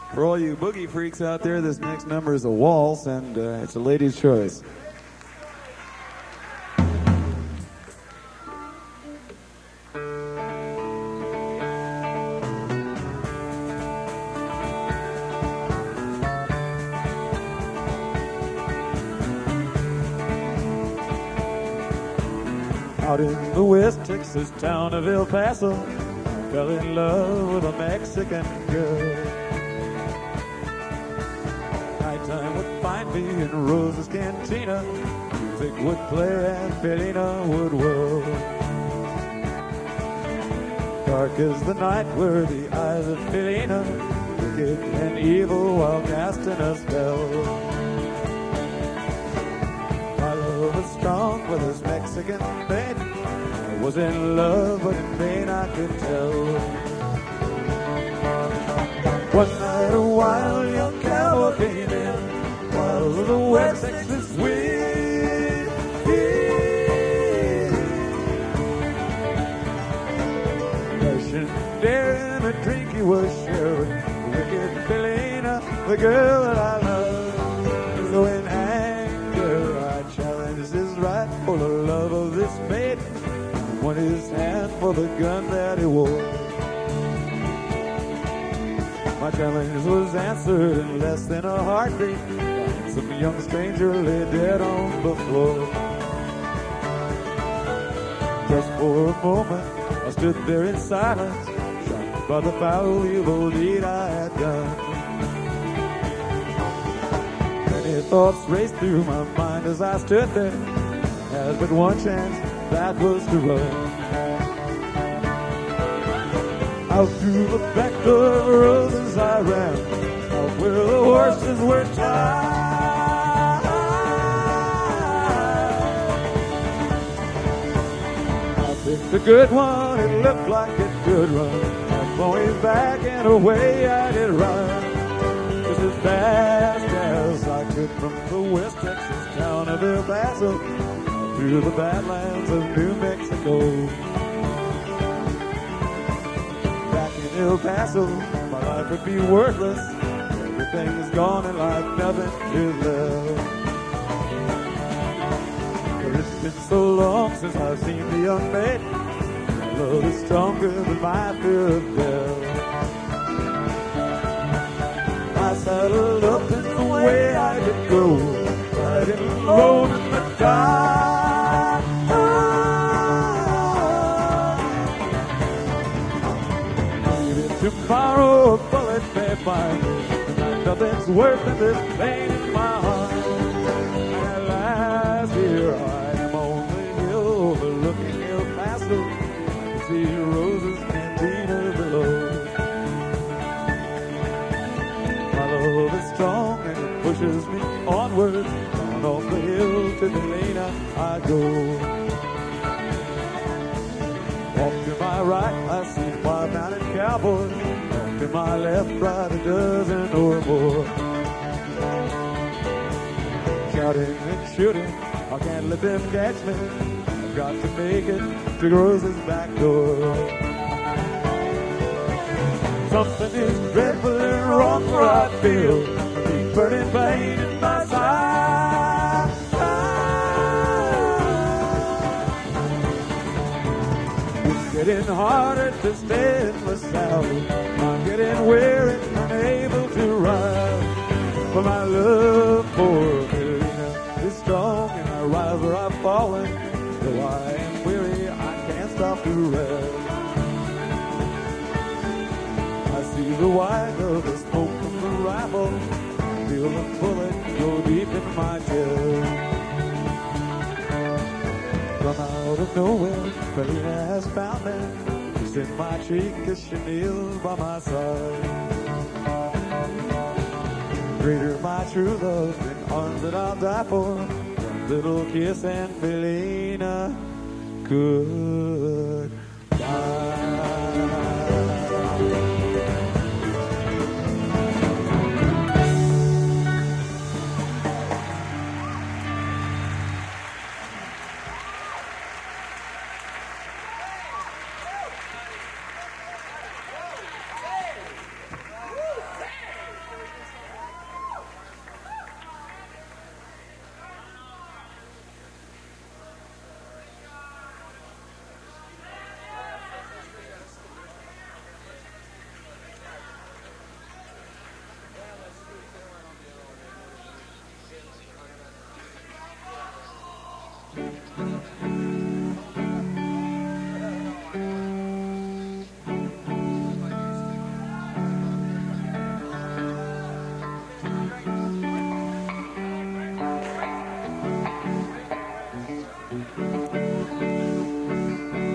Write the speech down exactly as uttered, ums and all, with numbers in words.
For all you boogie freaks out there, this next number is a waltz, and uh, it's a lady's choice. Out in the West Texas town of El Paso, I fell in love with a Mexican girl. Nighttime would find me in Rosa's Cantina. Music would play and Felina would whirl. Dark as the night were the eyes of Felina, wicked and evil while casting a spell. My love was strong with this Mexican maiden. I was in love, but in vain I could tell. One night a wild young cowboy came in, while the West Texas wind. Russian daring a drink he was sharing, wicked Felina, the girl that I love. So in anger I challenged his right for the love of this maiden, won his hand for the gun that he wore. My challenge was answered in less than a heartbeat. Some young stranger lay dead on the floor. Just for a moment I stood there in silence, shocked by the foul evil deed I had done. Many thoughts raced through my mind as I stood there. I had but one chance, that was to run. Out through the back door of Roses I ran, out where the horses were tied. I picked a good one, it looked like it could run. I'm going back and away I did run, just as fast as I could from the West Texas town of El Paso, through the badlands of New Mexico. El Paso, my life would be worthless. Everything is gone and life nothing to love. But it's been so long since I've seen the young maiden. My love is stronger than my fear of death. I saddled up in the way I could go, riding alone in the dark. Tomorrow a bullet may find me, nothing's worse than this pain in my heart. And at last here I am on the hill overlooking El Paso. I can see Rosa's Cantina below. My love is strong and it pushes me onward. Down off the hill to Felina I go. Off to my right I see five mounted cowboys. Off to my left, right a dozen or more. Shouting and shooting, I can't let them catch me. I've got to make it to Rosa's back door. Something is dreadful and wrong, for I feel a deep burning pain in my side. Getting harder to stay in the saddle. I'm getting weary and unable to ride. But my love for Felina is strong, and I rise where I've fallen. Though I am weary, I can't stop to rest. I see the white of the smoke from the rifle. I feel the bullet go deep in my chest. From out of nowhere, Felina has found me. She's in my cheek as she kneels by my side. Greater my true love in arms that I'll die for. One little kiss and Felina could